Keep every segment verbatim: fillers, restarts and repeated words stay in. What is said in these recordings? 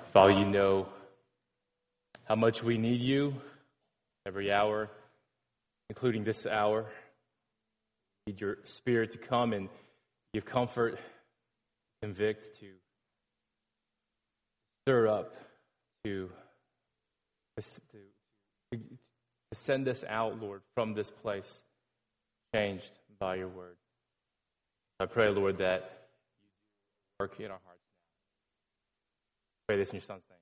Father, you know how much we need you every hour, including this hour. We need your Spirit to come and give comfort, convict, to stir up, to, to, to send us out, Lord, from this place, changed by your word. I pray, Lord, that you work in our hearts now. I pray this in your Son's name.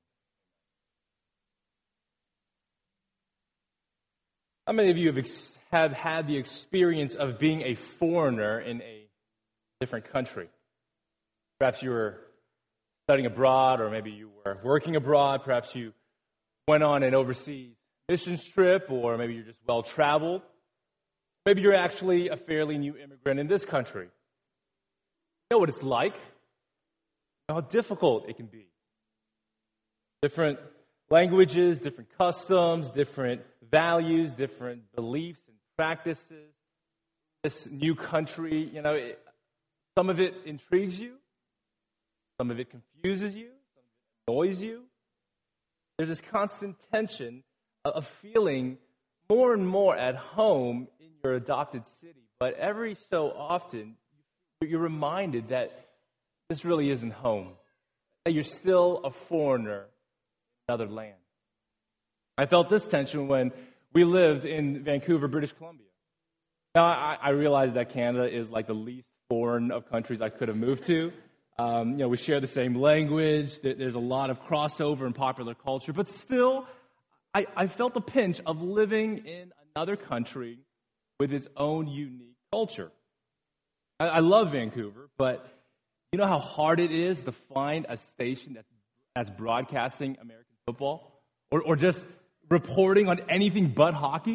How many of you have, ex- have had the experience of being a foreigner in a different country? Perhaps you were studying abroad, or maybe you were working abroad. Perhaps you went on an overseas missions trip, or maybe you're just well-traveled. Maybe you're actually a fairly new immigrant in this country. You know what it's like, how difficult it can be. Different languages, different customs, different values, different beliefs and practices. This new country, you know, it, some of it intrigues you, some of it confuses you, some of it annoys you. There's this constant tension of feeling more and more at home in your adopted city, but every so often you're reminded that this really isn't home, that you're still a foreigner in another land. I felt this tension when we lived in Vancouver, British Columbia. Now, I, I realize that Canada is like the least foreign of countries I could have moved to. Um, you know, we share the same language. There's a lot of crossover in popular culture, but still, I, I felt the pinch of living in another country with its own unique culture. I, I love Vancouver, but you know how hard it is to find a station that's, that's broadcasting American football? Or, or just reporting on anything but hockey?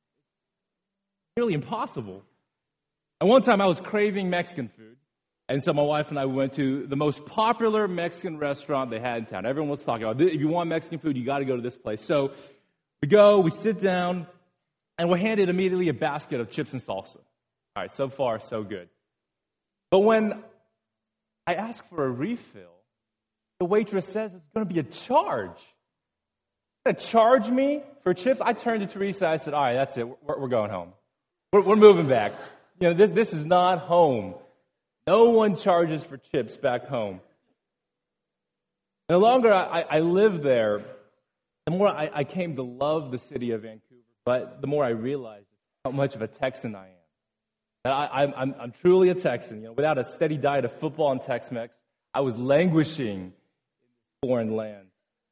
It's nearly impossible. And one time I was craving Mexican food, and so my wife and I went to the most popular Mexican restaurant they had in town. Everyone was talking about, if you want Mexican food, you got to go to this place. So we go, we sit down, and we're handed immediately a basket of chips and salsa. All right, so far, so good. But when I ask for a refill, the waitress says it's going to be a charge. You're going to charge me for chips? I turned to Teresa and I said, all right, that's it. We're, we're going home. We're, we're moving back. You know, this, this is not home. No one charges for chips back home. And the longer I, I lived there, the more I, I came to love the city of Vancouver, but the more I realized how much of a Texan I am. And I, I'm, I'm, I'm truly a Texan. You know, without a steady diet of football and Tex-Mex, I was languishing in foreign land.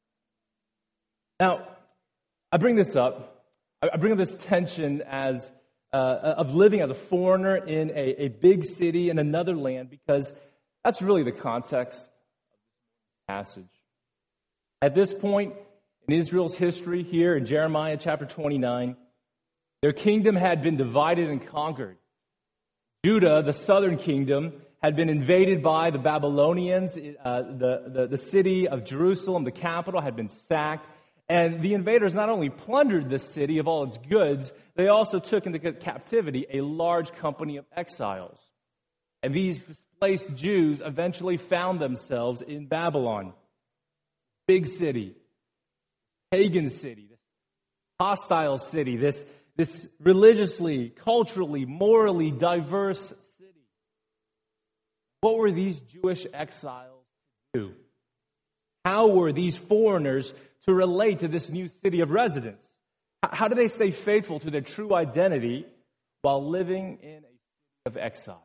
Now, I bring this up. I bring up this tension as uh, of living as a foreigner in a, a big city in another land, because that's really the context of this passage. At this point in Israel's history, here in Jeremiah chapter twenty-nine, their kingdom had been divided and conquered. Judah, the southern kingdom, had been invaded by the Babylonians. Uh, the, the, the city of Jerusalem, the capital, had been sacked. And the invaders not only plundered the city of all its goods, they also took into captivity a large company of exiles. And these displaced Jews eventually found themselves in Babylon. Big city, pagan city, this hostile city, this, this religiously, culturally, morally diverse city. What were these Jewish exiles to do? How were these foreigners to relate to this new city of residence? How do they stay faithful to their true identity while living in a city of exile?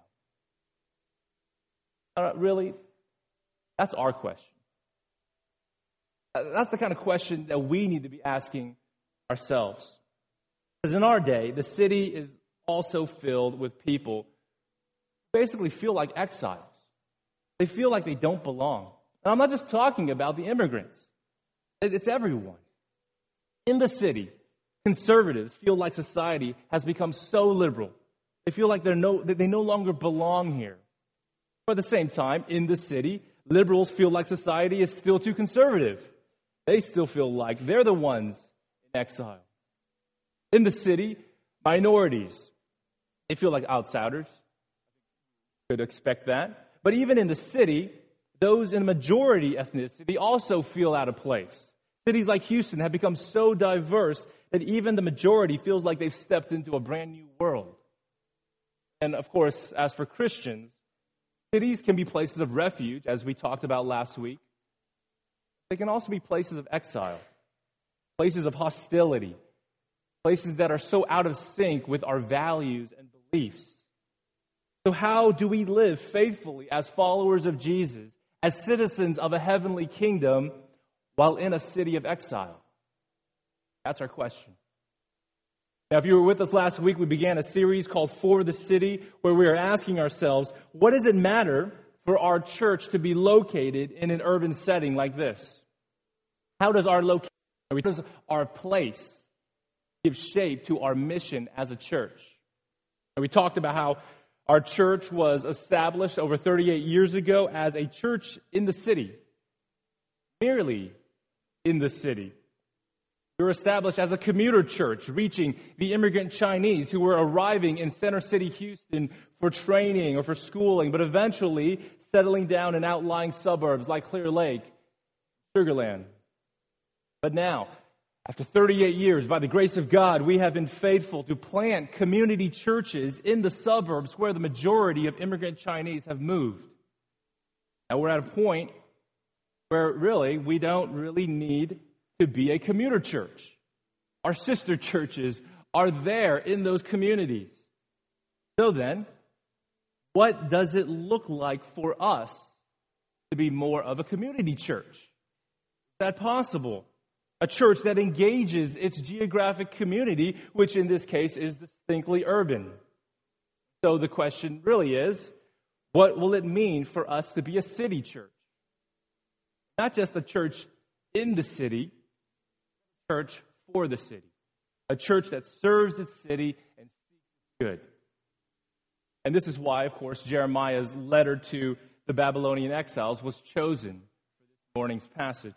Uh, really? That's our question. That's the kind of question that we need to be asking ourselves. Because in our day, the city is also filled with people who basically feel like exiles. They feel like they don't belong. And I'm not just talking about the immigrants. It's everyone. In the city, conservatives feel like society has become so liberal. They feel like they're no, they no longer belong here. But at the same time, in the city, liberals feel like society is still too conservative. They still feel like they're the ones in exile. In the city, minorities, they feel like outsiders. Could expect that. But even in the city, those in a majority ethnicity also feel out of place. Cities like Houston have become so diverse that even the majority feels like they've stepped into a brand new world. And of course, as for Christians, cities can be places of refuge, as we talked about last week. They can also be places of exile, places of hostility, places that are so out of sync with our values and beliefs. So how do we live faithfully as followers of Jesus, as citizens of a heavenly kingdom, while in a city of exile? That's our question. Now, if you were with us last week, we began a series called For the City, where we are asking ourselves, what does it matter for our church to be located in an urban setting like this? How does our location, how does our place give shape to our mission as a church? And we talked about how our church was established over thirty-eight years ago as a church in the city, merely in the city. We were established as a commuter church, reaching the immigrant Chinese who were arriving in Center City, Houston for training or for schooling, but eventually settling down in outlying suburbs like Clear Lake, Sugar Land. But now, after thirty-eight years, by the grace of God, we have been faithful to plant community churches in the suburbs where the majority of immigrant Chinese have moved. Now we're at a point where really we don't really need to be a commuter church. Our sister churches are there in those communities. So then, what does it look like for us to be more of a community church? Is that possible? A church that engages its geographic community, which in this case is distinctly urban. So the question really is, what will it mean for us to be a city church? Not just a church in the city, a church for the city. A church that serves its city and seeks good. And this is why, of course, Jeremiah's letter to the Babylonian exiles was chosen for this morning's passage.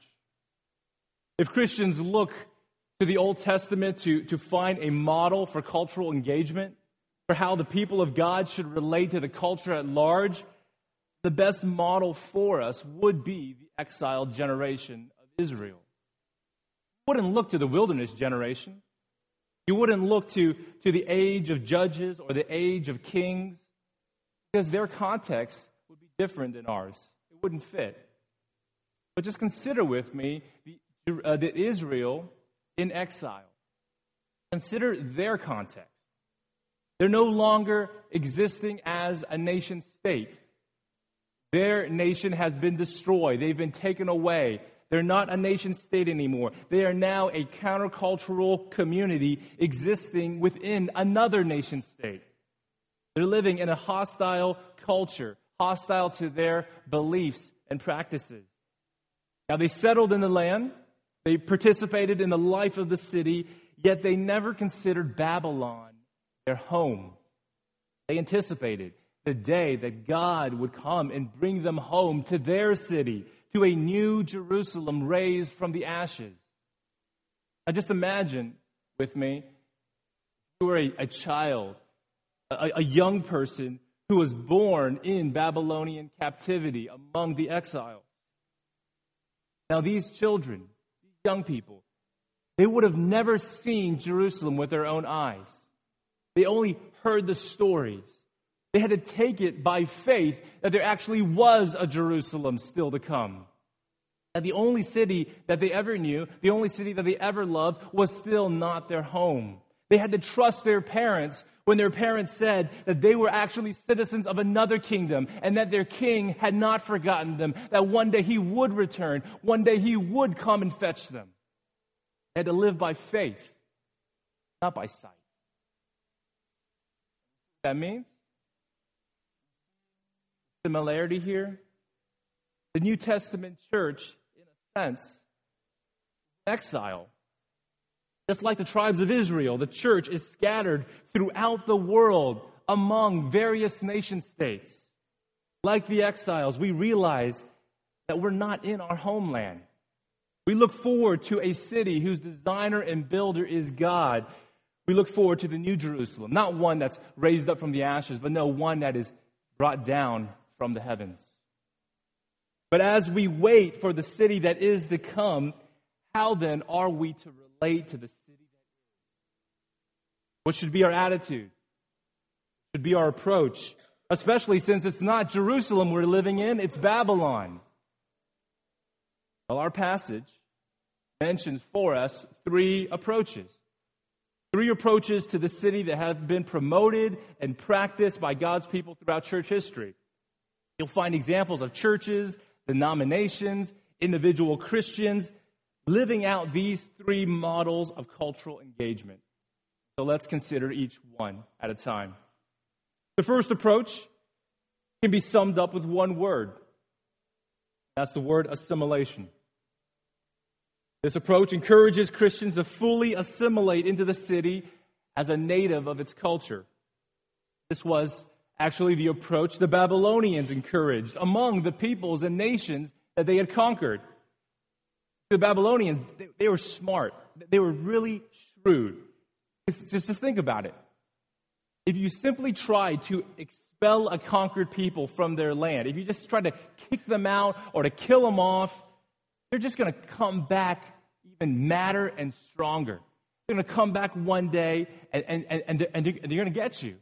If Christians look to the Old Testament to, to find a model for cultural engagement, for how the people of God should relate to the culture at large, the best model for us would be the exiled generation of Israel. You wouldn't look to the wilderness generation. You wouldn't look to, to the age of judges or the age of kings, because their context would be different than ours. It wouldn't fit. But just consider with me the Uh, the Israel in exile. Consider their context. They're no longer existing as a nation state. Their nation has been destroyed. They've been taken away. They're not a nation state anymore. They are now a countercultural community existing within another nation state. They're living in a hostile culture, hostile to their beliefs and practices. Now, they settled in the land. They participated in the life of the city, yet they never considered Babylon their home. They anticipated the day that God would come and bring them home to their city, to a new Jerusalem raised from the ashes. Now just imagine with me, you were a, a child, a, a young person who was born in Babylonian captivity among the exiles. Now these children, young people, they would have never seen Jerusalem with their own eyes. They only heard the stories. They had to take it by faith that there actually was a Jerusalem still to come. That the only city that they ever knew, the only city that they ever loved, was still not their home. They had to trust their parents when their parents said that they were actually citizens of another kingdom and that their king had not forgotten them, that one day he would return, one day he would come and fetch them. They had to live by faith, not by sight. That means similarity here. The New Testament church, in a sense, exile. Just like the tribes of Israel, the church is scattered throughout the world among various nation states. Like the exiles, we realize that we're not in our homeland. We look forward to a city whose designer and builder is God. We look forward to the New Jerusalem, not one that's raised up from the ashes, but no, one that is brought down from the heavens. But as we wait for the city that is to come, how then are we to relate to the city that is? What should be our attitude? What should be our approach? Especially since it's not Jerusalem we're living in, it's Babylon. Well, our passage mentions for us three approaches. Three approaches to the city that have been promoted and practiced by God's people throughout church history. You'll find examples of churches, denominations, individual Christians living out these three models of cultural engagement. So let's consider each one at a time. The first approach can be summed up with one word. That's the word assimilation. This approach encourages Christians to fully assimilate into the city as a native of its culture. This was actually the approach the Babylonians encouraged among the peoples and nations that they had conquered. The Babylonians, they, they were smart. They were really shrewd. Just, just think about it. If you simply try to expel a conquered people from their land, if you just try to kick them out or to kill them off, they're just going to come back even madder and stronger. They're going to come back one day and, and, and, and, and they're going to get you.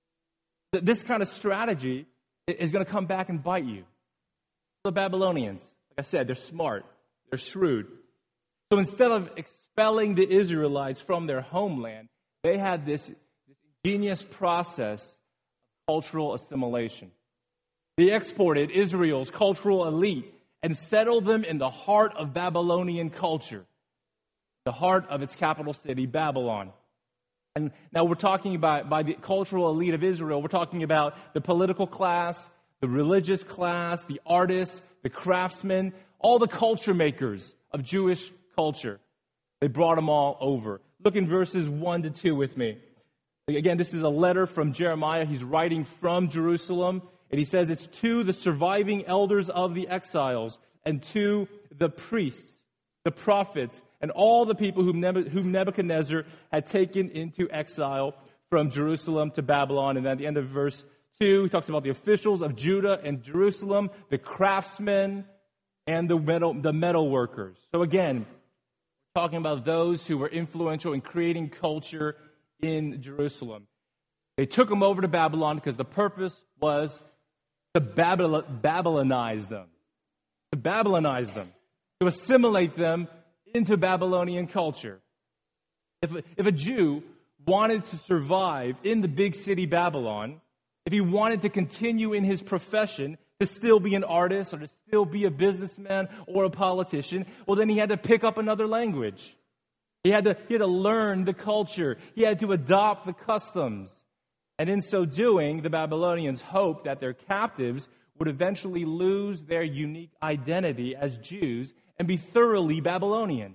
This kind of strategy is going to come back and bite you. The Babylonians, like I said, they're smart. They're shrewd. So instead of expelling the Israelites from their homeland, they had this, this ingenious process of cultural assimilation. They exported Israel's cultural elite and settled them in the heart of Babylonian culture, the heart of its capital city, Babylon. And now we're talking about, by the cultural elite of Israel, we're talking about the political class, the religious class, the artists, the craftsmen, all the culture makers of Jewish culture. They brought them all over. Look in verses one to two with me. Again, this is a letter from Jeremiah. He's writing from Jerusalem. And he says it's to the surviving elders of the exiles and to the priests, the prophets, and all the people whom Nebuchadnezzar had taken into exile from Jerusalem to Babylon. And then at the end of verse two, he talks about the officials of Judah and Jerusalem, the craftsmen, and the metal, the metal workers. So again, we're talking about those who were influential in creating culture in Jerusalem. They took them over to Babylon because the purpose was to Babylon, Babylonize them. To Babylonize them. To assimilate them into Babylonian culture. If a, if a Jew wanted to survive in the big city Babylon, if he wanted to continue in his profession, to still be an artist or to still be a businessman or a politician, well, then he had to pick up another language. He had to, he had to learn the culture. He had to adopt the customs. And in so doing, the Babylonians hoped that their captives would eventually lose their unique identity as Jews and be thoroughly Babylonian.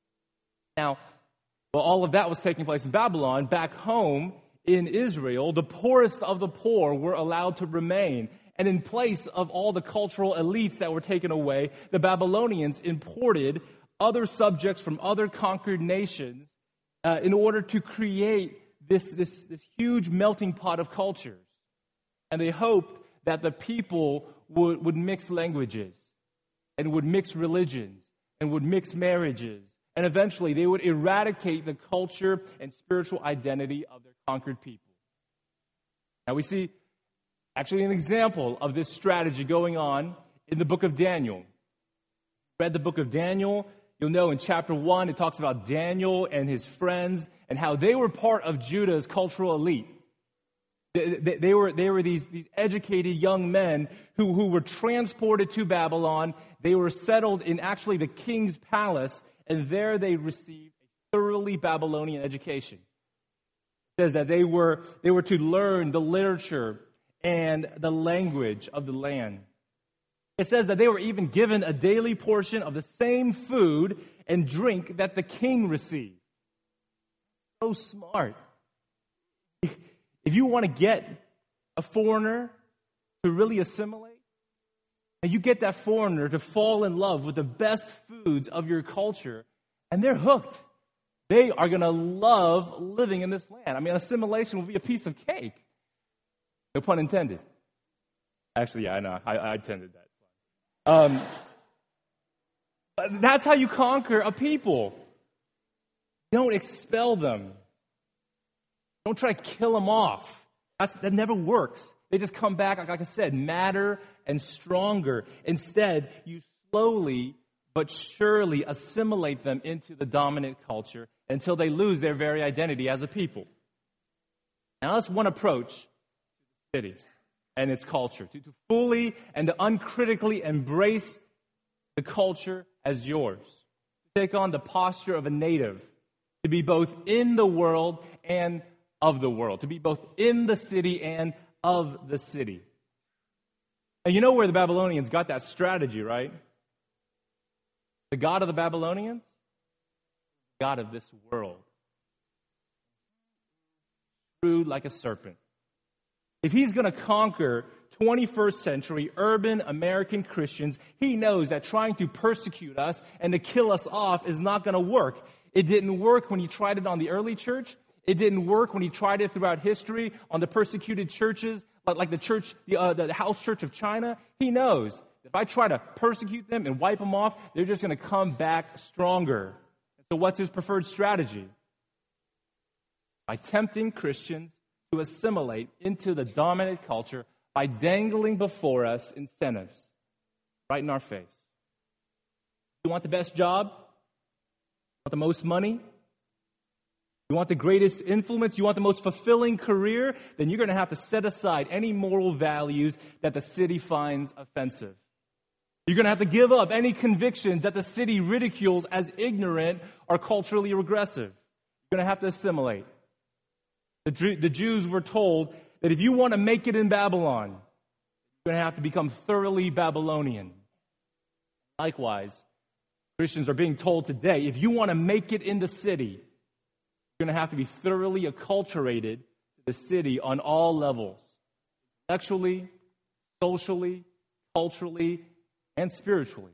Now, while all of that was taking place in Babylon, back home in Israel, the poorest of the poor were allowed to remain. And in place of all the cultural elites that were taken away, the Babylonians imported other subjects from other conquered nations uh, in order to create this, this, this huge melting pot of cultures. And they hoped that the people would, would mix languages and would mix religions and would mix marriages. And eventually they would eradicate the culture and spiritual identity of their conquered people. Now we see actually an example of this strategy going on in the book of Daniel. Read the book of Daniel. You'll know in chapter one, it talks about Daniel and his friends and how they were part of Judah's cultural elite. They, they, they were, they were these, these educated young men who, who were transported to Babylon. They were settled in actually the king's palace, and there they received a thoroughly Babylonian education. It says that they were, they were to learn the literature and the language of the land. It says that they were even given a daily portion of the same food and drink that the king received. So smart. If you want to get a foreigner to really assimilate, and you get that foreigner to fall in love with the best foods of your culture, and they're hooked. They are going to love living in this land. I mean, assimilation will be a piece of cake. No pun intended. Actually, yeah, I know. I, I intended that. Um, that's how you conquer a people. Don't expel them. Don't try to kill them off. That's, that never works. They just come back, like, like I said, madder and stronger. Instead, you slowly but surely assimilate them into the dominant culture until they lose their very identity as a people. Now, that's one approach to the city and its culture, to, to fully and to uncritically embrace the culture as yours, to take on the posture of a native, to be both in the world and of the world, to be both in the city and of the city. And you know where the Babylonians got that strategy, right? The God of the Babylonians? The God of this world. Shrewd like a serpent. If he's going to conquer twenty-first century urban American Christians, he knows that trying to persecute us and to kill us off is not going to work. It didn't work when he tried it on the early church. It didn't work when he tried it throughout history on the persecuted churches, like the church, the, uh, the house church of China. He knows if I try to persecute them and wipe them off, they're just going to come back stronger. So what's his preferred strategy? By tempting Christians to assimilate into the dominant culture by dangling before us incentives right in our face. You want the best job? You want the most money? You want the greatest influence? You want the most fulfilling career? Then you're going to have to set aside any moral values that the city finds offensive. You're going to have to give up any convictions that the city ridicules as ignorant or culturally regressive. You're going to have to assimilate. The, Jew, the Jews were told that if you want to make it in Babylon, you're going to have to become thoroughly Babylonian. Likewise, Christians are being told today, if you want to make it in the city, you're going to have to be thoroughly acculturated to the city on all levels, intellectually, socially, culturally, and spiritually.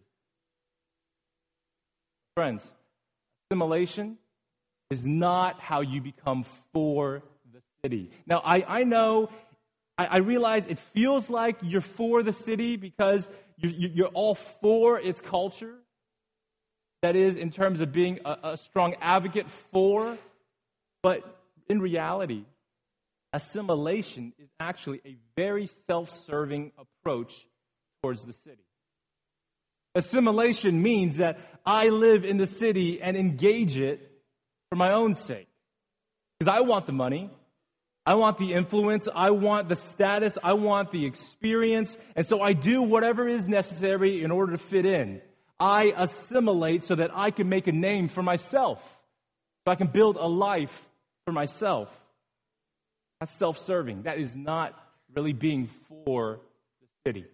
Friends, assimilation is not how you become for the city. Now, I, I know, I, I realize it feels like you're for the city because you, you, you're all for its culture. That is, in terms of being a, a strong advocate for. But in reality, assimilation is actually a very self-serving approach towards the city. Assimilation means that I live in the city and engage it for my own sake. Because I want the money, I want the influence, I want the status, I want the experience, and so I do whatever is necessary in order to fit in. I assimilate so that I can make a name for myself, so I can build a life for myself. That's self-serving. That is not really being for the city.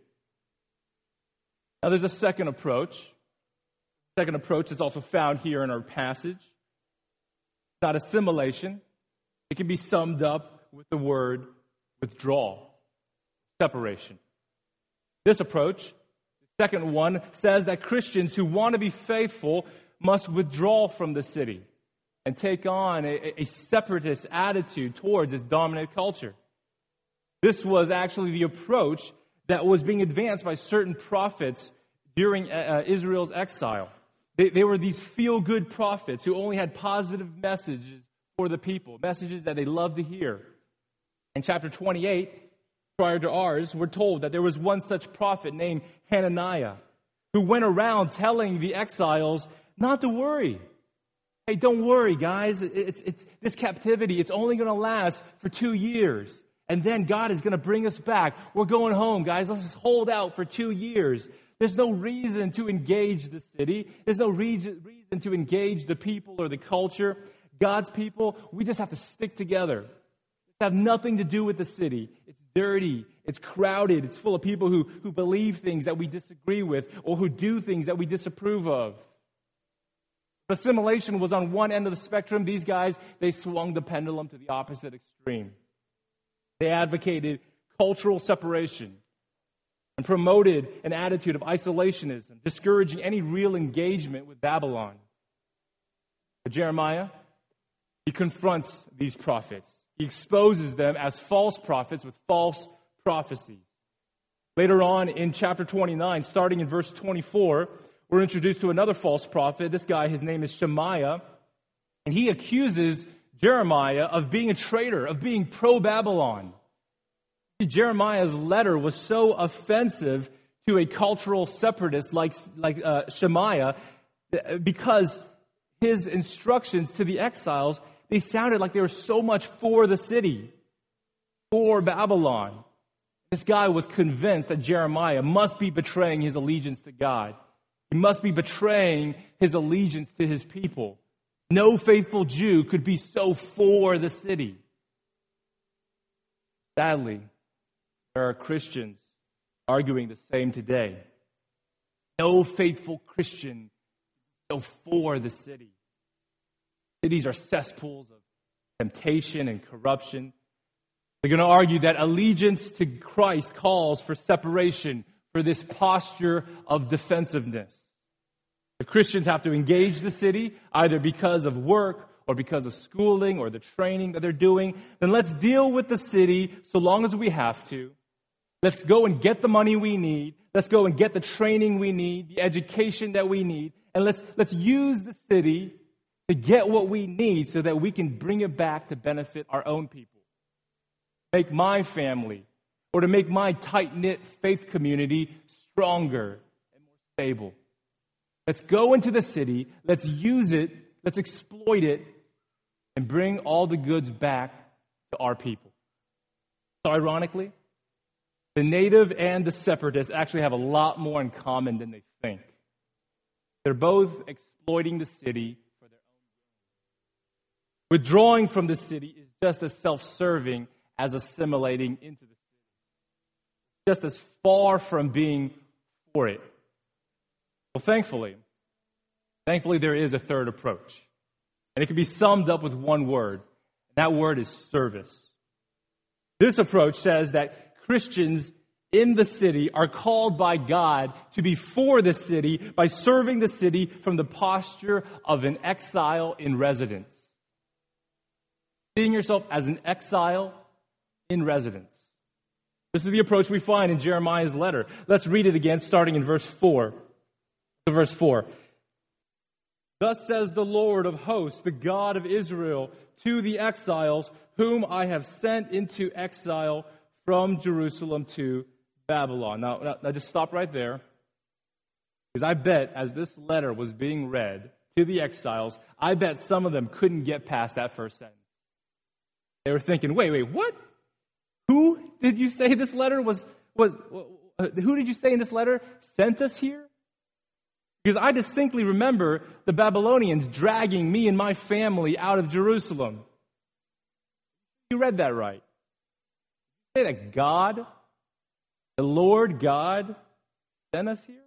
Now, there's a second approach. The second approach is also found here in our passage. It's not assimilation. It can be summed up with the word withdrawal, separation. This approach, the second one, says that Christians who want to be faithful must withdraw from the city and take on a, a separatist attitude towards its dominant culture. This was actually the approach that was being advanced by certain prophets during uh, Israel's exile. They, they were these feel-good prophets who only had positive messages for the people, messages that they loved to hear. In chapter twenty-eight, prior to ours, we're told that there was one such prophet named Hananiah who went around telling the exiles not to worry. Hey, don't worry, guys. It's, it's, this captivity, it's only going to last for two years. And then God is going to bring us back. We're going home, guys. Let's just hold out for two years. There's no reason to engage the city. There's no reason to engage the people or the culture. God's people, we just have to stick together. It's have nothing to do with the city. It's dirty. It's crowded. It's full of people who, who believe things that we disagree with or who do things that we disapprove of. Assimilation was on one end of the spectrum. These guys, they swung the pendulum to the opposite extreme. They advocated cultural separation and promoted an attitude of isolationism, discouraging any real engagement with Babylon. But Jeremiah, he confronts these prophets. He exposes them as false prophets with false prophecies. Later on in chapter twenty-nine, starting in verse twenty-four, we're introduced to another false prophet. This guy, his name is Shemaiah, and he accuses Jeremiah of being a traitor, of being pro-Babylon. Jeremiah's letter was so offensive to a cultural separatist like, like uh, Shemaiah because his instructions to the exiles, they sounded like they were so much for the city, for Babylon. This guy was convinced that Jeremiah must be betraying his allegiance to God. He must be betraying his allegiance to his people. No faithful Jew could be so for the city. Sadly, there are Christians arguing the same today. No faithful Christian so for the city. Cities are cesspools of temptation and corruption. They're going to argue that allegiance to Christ calls for separation, for this posture of defensiveness. If Christians have to engage the city, either because of work or because of schooling or the training that they're doing, then let's deal with the city so long as we have to. Let's go and get the money we need. Let's go and get the training we need, the education that we need. And let's let's use the city to get what we need so that we can bring it back to benefit our own people. Make my family, or to make my tight-knit faith community stronger and more stable. Let's go into the city, let's use it, let's exploit it, and bring all the goods back to our people. So ironically, the native and the separatists actually have a lot more in common than they think. They're both exploiting the city for their own gain. Withdrawing from the city is just as self-serving as assimilating into the city. Just as far from being for it. Well, thankfully, thankfully there is a third approach. And it can be summed up with one word. And that word is service. This approach says that Christians in the city are called by God to be for the city by serving the city from the posture of an exile in residence. Seeing yourself as an exile in residence. This is the approach we find in Jeremiah's letter. Let's read it again, starting in verse four. So verse four. Thus says the Lord of hosts, the God of Israel, to the exiles whom I have sent into exile from Jerusalem to Babylon. Now, now, now just stop right there. Because I bet as this letter was being read to the exiles, I bet some of them couldn't get past that first sentence. They were thinking, wait, wait, what? Who did you say this letter was, was who did you say in this letter sent us here? Because I distinctly remember the Babylonians dragging me and my family out of Jerusalem. You read that right. Say that God, the Lord God, sent us here?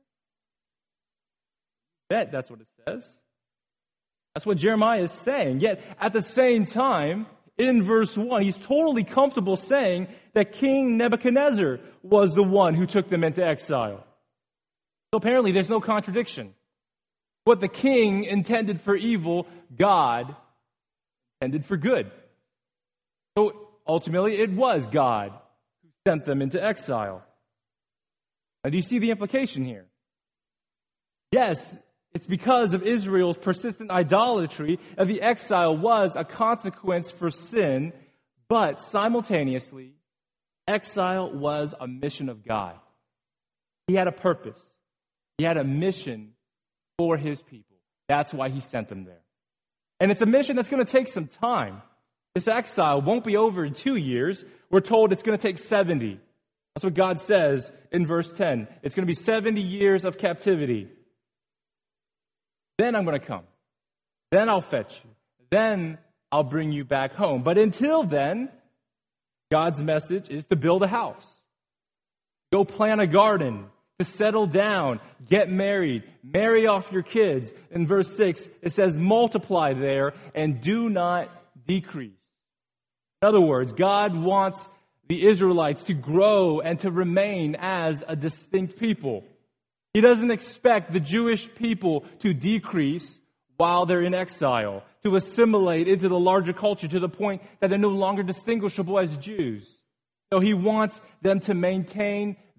I bet that's what it says. That's what Jeremiah is saying. Yet, at the same time, in verse one, he's totally comfortable saying that King Nebuchadnezzar was the one who took them into exile. So apparently, there's no contradiction. What the king intended for evil, God intended for good. So ultimately, it was God who sent them into exile. Now, do you see the implication here? Yes, it's because of Israel's persistent idolatry that the exile was a consequence for sin, but simultaneously, exile was a mission of God. He had a purpose. He had a mission for his people. That's why he sent them there. And it's a mission that's going to take some time. This exile won't be over in two years. We're told it's going to take seventy. That's what God says in verse ten. It's going to be seventy years of captivity. Then I'm going to come. Then I'll fetch you. Then I'll bring you back home. But until then, God's message is to build a house. Go plant a garden. To settle down, get married, marry off your kids. In verse six, it says, multiply there and do not decrease. In other words, God wants the Israelites to grow and to remain as a distinct people. He doesn't expect the Jewish people to decrease while they're in exile, to assimilate into the larger culture to the point that they're no longer distinguishable as Jews. So he wants them to maintain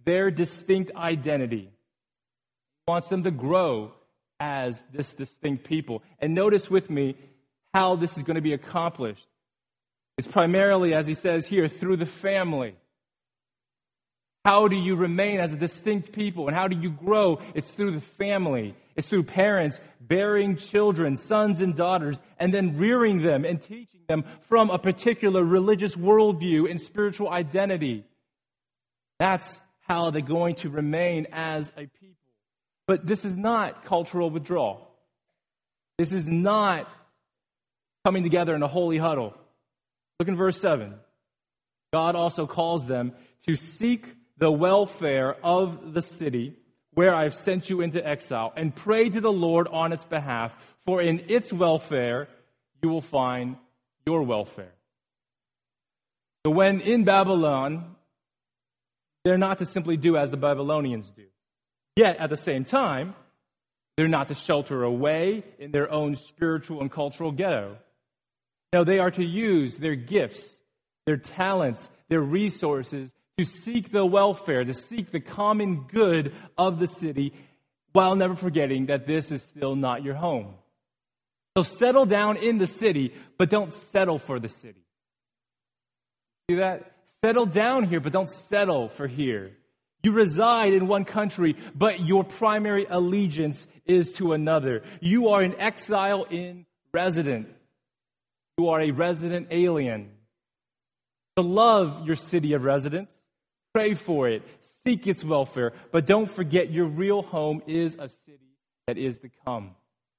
their distinct identity. He wants them to grow as this distinct people. And notice with me how this is going to be accomplished. It's primarily, as he says here, through the family. How do you remain as a distinct people? And how do you grow? It's through the family. It's through parents bearing children, sons and daughters, and then rearing them and teaching them from a particular religious worldview and spiritual identity. That's how they're going to remain as a people. But this is not cultural withdrawal. This is not coming together in a holy huddle. Look in verse seven. God also calls them to seek the welfare of the city where I have sent you into exile, and pray to the Lord on its behalf, for in its welfare you will find your welfare. So when in Babylon, they're not to simply do as the Babylonians do. Yet, at the same time, they're not to shelter away in their own spiritual and cultural ghetto. No, they are to use their gifts, their talents, their resources to seek the welfare, to seek the common good of the city, while never forgetting that this is still not your home. So settle down in the city, but don't settle for the city. See that? Settle down here, but don't settle for here. You reside in one country, but your primary allegiance is to another. You are an exile in resident. You are a resident alien. So love your city of residence. Pray for it. Seek its welfare. But don't forget your real home is a city that is to come.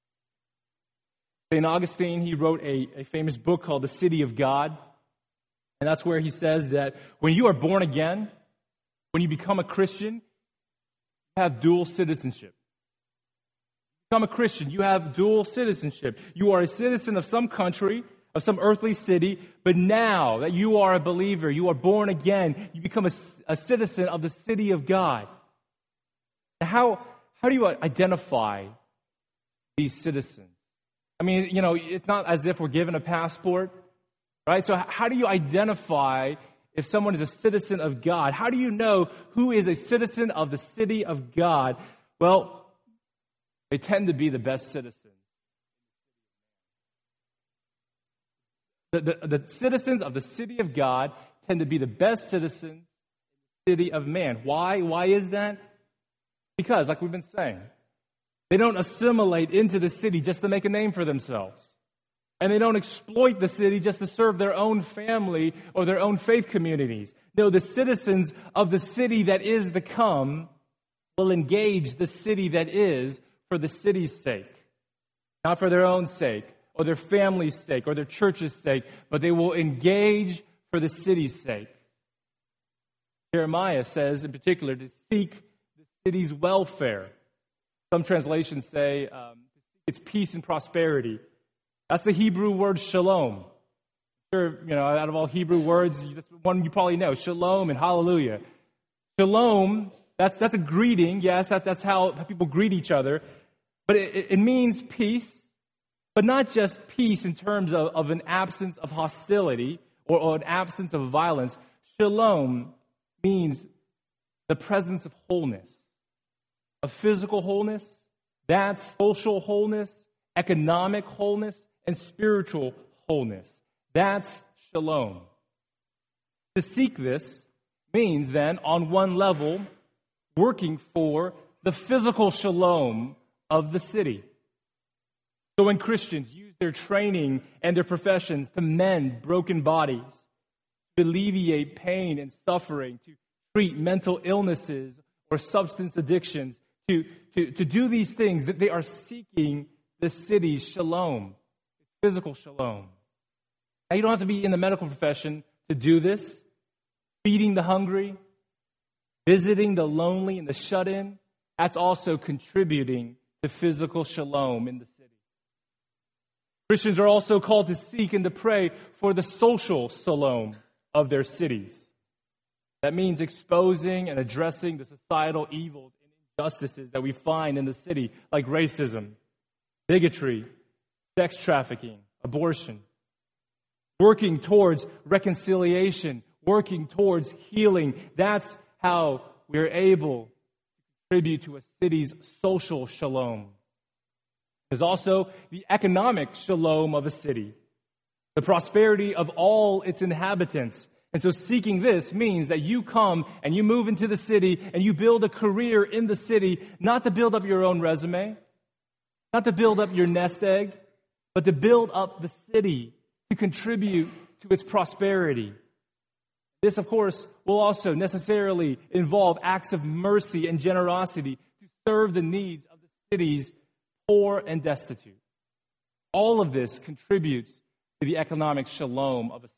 Saint Augustine, he wrote a, a famous book called The City of God. And that's where he says that when you are born again, when you become a Christian, you have dual citizenship. Become a Christian, you have dual citizenship. You are a citizen of some country, of some earthly city, but now that you are a believer, you are born again, you become a, a citizen of the city of God. Now, how, how do you identify these citizens? I mean, you know, it's not as if we're given a passport, right? So how do you identify if someone is a citizen of God? How do you know who is a citizen of the city of God? Well, they tend to be the best citizens. The, the, the citizens of the city of God tend to be the best citizens in the city of man. Why? Why is that? Because, like we've been saying, they don't assimilate into the city just to make a name for themselves. And they don't exploit the city just to serve their own family or their own faith communities. No, the citizens of the city that is to come will engage the city that is for the city's sake, not for their own sake, or their family's sake, or their church's sake, but they will engage for the city's sake. Jeremiah says, in particular, to seek the city's welfare. Some translations say um, it's peace and prosperity. That's the Hebrew word shalom. Sure, you know, out of all Hebrew words, that's one you probably know, shalom and hallelujah. Shalom, that's that's a greeting, yes, that, that's how people greet each other, but it, it means peace. But not just peace in terms of, of an absence of hostility or, or an absence of violence. Shalom means the presence of wholeness, of physical wholeness, that's social wholeness, economic wholeness, and spiritual wholeness. That's shalom. To seek this means then, on one level, working for the physical shalom of the city. So when Christians use their training and their professions to mend broken bodies, to alleviate pain and suffering, to treat mental illnesses or substance addictions, to, to, to do these things, that they are seeking the city's shalom, physical shalom. Now, you don't have to be in the medical profession to do this. Feeding the hungry, visiting the lonely and the shut-in, that's also contributing to physical shalom in the city. Christians are also called to seek and to pray for the social shalom of their cities. That means exposing and addressing the societal evils and injustices that we find in the city, like racism, bigotry, sex trafficking, abortion. Working towards reconciliation, working towards healing. That's how we are able to contribute to a city's social shalom. There's also the economic shalom of a city, the prosperity of all its inhabitants. And so seeking this means that you come and you move into the city and you build a career in the city, not to build up your own resume, not to build up your nest egg, but to build up the city, to contribute to its prosperity. This, of course, will also necessarily involve acts of mercy and generosity to serve the needs of the city's poor and destitute. All of this contributes to the economic shalom of a city.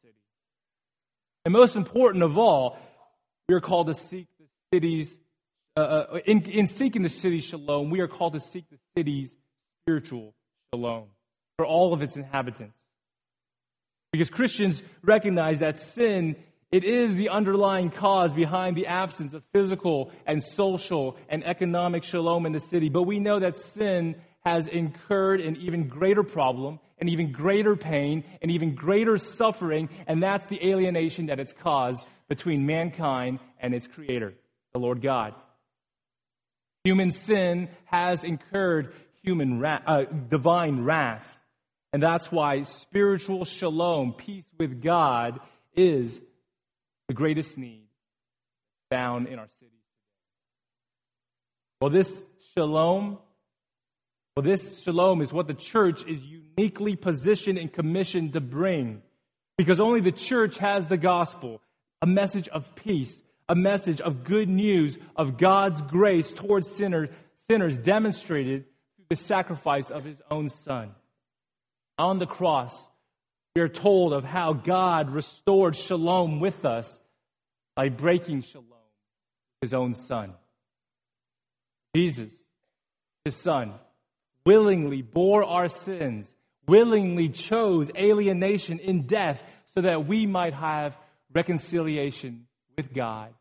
And most important of all, we are called to seek the city's, uh, in, in seeking the city's shalom, we are called to seek the city's spiritual shalom for all of its inhabitants. Because Christians recognize that sin, it is the underlying cause behind the absence of physical and social and economic shalom in the city. But we know that sin has incurred an even greater problem, an even greater pain, an even greater suffering, and that's the alienation that it's caused between mankind and its Creator, the Lord God. Human sin has incurred human wrath, uh, divine wrath, and that's why spiritual shalom, peace with God, is the greatest need found in our cities today. Well, this shalom Well, this shalom is what the church is uniquely positioned and commissioned to bring. Because only the church has the gospel, a message of peace, a message of good news of God's grace towards sinners, sinners demonstrated through the sacrifice of his own Son. On the cross, we are told of how God restored shalom with us by breaking shalom with his own Son. Jesus, his Son, willingly bore our sins, willingly chose alienation in death so that we might have reconciliation with God.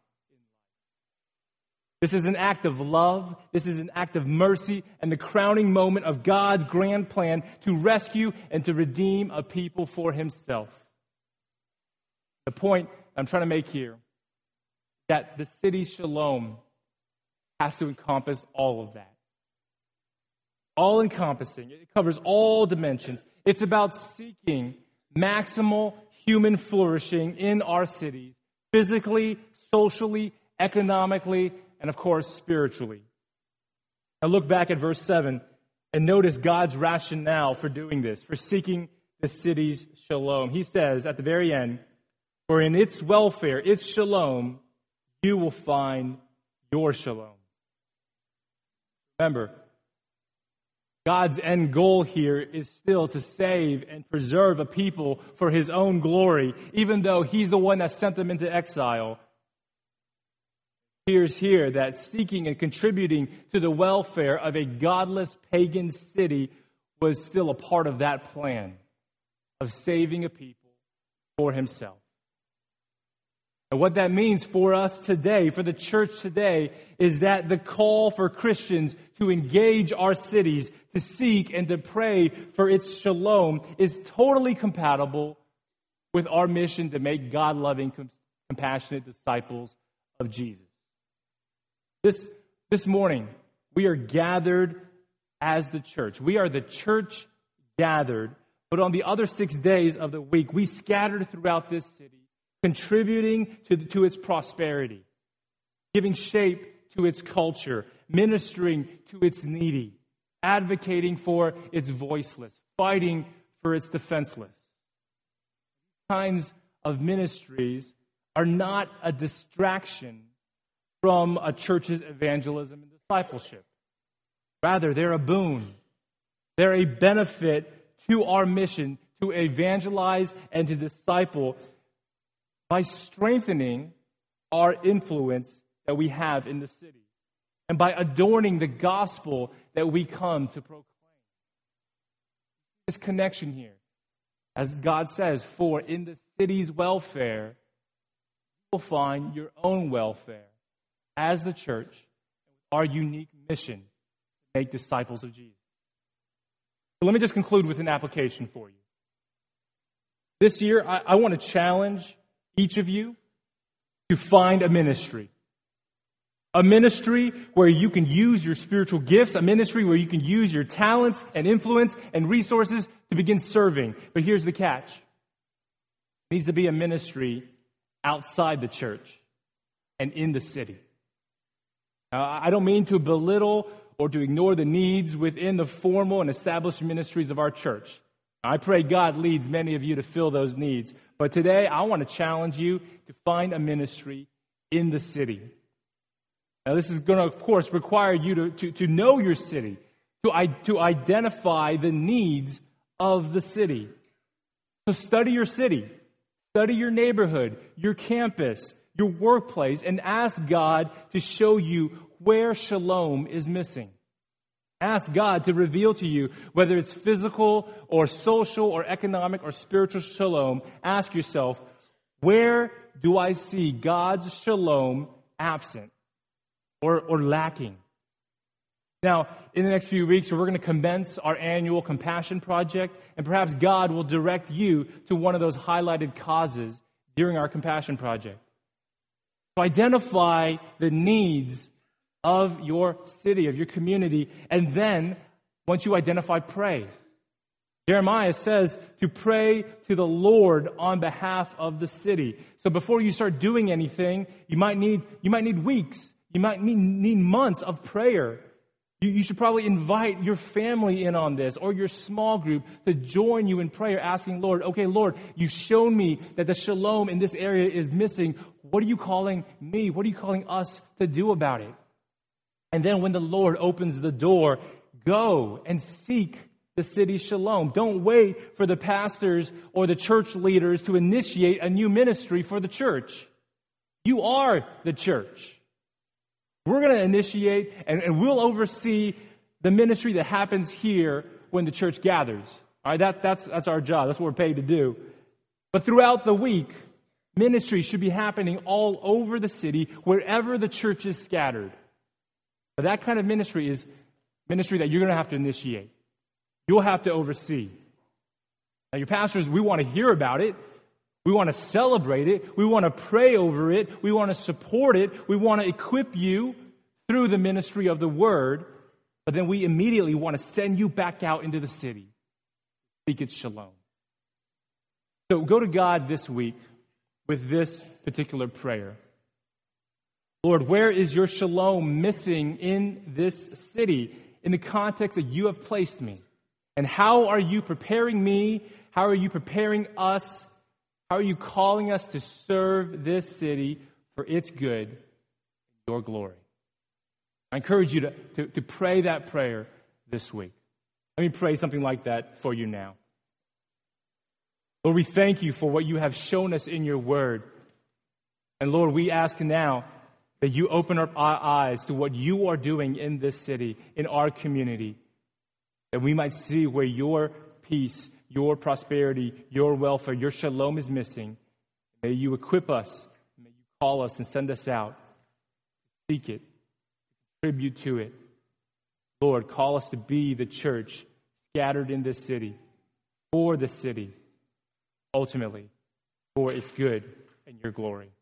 This is an act of love, this is an act of mercy, and the crowning moment of God's grand plan to rescue and to redeem a people for himself. The point I'm trying to make here, that the city's shalom has to encompass all of that. All-encompassing. It covers all dimensions. It's about seeking maximal human flourishing in our cities, physically, socially, economically, and of course, spiritually. Now look back at verse seven and notice God's rationale for doing this, for seeking the city's shalom. He says at the very end, for in its welfare, its shalom, you will find your shalom. Remember, God's end goal here is still to save and preserve a people for his own glory, even though he's the one that sent them into exile. It appears here that seeking and contributing to the welfare of a godless pagan city was still a part of that plan of saving a people for himself. And what that means for us today, for the church today, is that the call for Christians to engage our cities, to seek and to pray for its shalom is totally compatible with our mission to make God-loving, compassionate disciples of Jesus. This, this morning, we are gathered as the church. We are the church gathered, but on the other six days of the week, we scattered throughout this city, contributing to, to its prosperity, giving shape to its culture, ministering to its needy, advocating for its voiceless, fighting for its defenseless. These kinds of ministries are not a distraction from a church's evangelism and discipleship. Rather, they're a boon. They're a benefit to our mission to evangelize and to disciple by strengthening our influence that we have in the city and by adorning the gospel that we come to proclaim. This connection here, as God says, for in the city's welfare, you will find your own welfare as the church, our unique mission to make disciples of Jesus. So let me just conclude with an application for you. This year, I, I want to challenge each of you to find a ministry. A ministry where you can use your spiritual gifts, a ministry where you can use your talents and influence and resources to begin serving. But here's the catch. It needs to be a ministry outside the church and in the city. Now, I don't mean to belittle or to ignore the needs within the formal and established ministries of our church. I pray God leads many of you to fill those needs. But today, I want to challenge you to find a ministry in the city. Now, this is going to, of course, require you to, to, to know your city, to, to identify the needs of the city. So study your city, study your neighborhood, your campus, your workplace, and ask God to show you where shalom is missing. Ask God to reveal to you whether it's physical or social or economic or spiritual shalom. Ask yourself, where do I see God's shalom absent? Or, or lacking. Now, in the next few weeks, we're going to commence our annual Compassion Project, and perhaps God will direct you to one of those highlighted causes during our Compassion Project. So identify the needs of your city, of your community, and then, once you identify, pray. Jeremiah says to pray to the Lord on behalf of the city. So before you start doing anything, you might need, you might need weeks. You might need, need months of prayer. You, you should probably invite your family in on this or your small group to join you in prayer, asking, Lord, okay, Lord, you've shown me that the shalom in this area is missing. What are you calling me? What are you calling us to do about it? And then when the Lord opens the door, go and seek the city's shalom. Don't wait for the pastors or the church leaders to initiate a new ministry for the church. You are the church. We're going to initiate and, and we'll oversee the ministry that happens here when the church gathers. All right, that, that's, that's our job. That's what we're paid to do. But throughout the week, ministry should be happening all over the city, wherever the church is scattered. But that kind of ministry is ministry that you're going to have to initiate. You'll have to oversee. Now, your pastors, we want to hear about it. We want to celebrate it. We want to pray over it. We want to support it. We want to equip you through the ministry of the Word. But then we immediately want to send you back out into the city. Seek its shalom. So go to God this week with this particular prayer. Lord, where is your shalom missing in this city, in the context that you have placed me? And how are you preparing me? How are you preparing us? How are you calling us to serve this city for its good, your glory? I encourage you to, to, to pray that prayer this week. Let me pray something like that for you now. Lord, we thank you for what you have shown us in your word. And Lord, we ask now that you open up our eyes to what you are doing in this city, in our community, that we might see where your peace, your prosperity, your welfare, your shalom is missing. May you equip us, may you call us and send us out, seek it, contribute to it. Lord, call us to be the church scattered in this city, for the city, ultimately, for its good and your glory.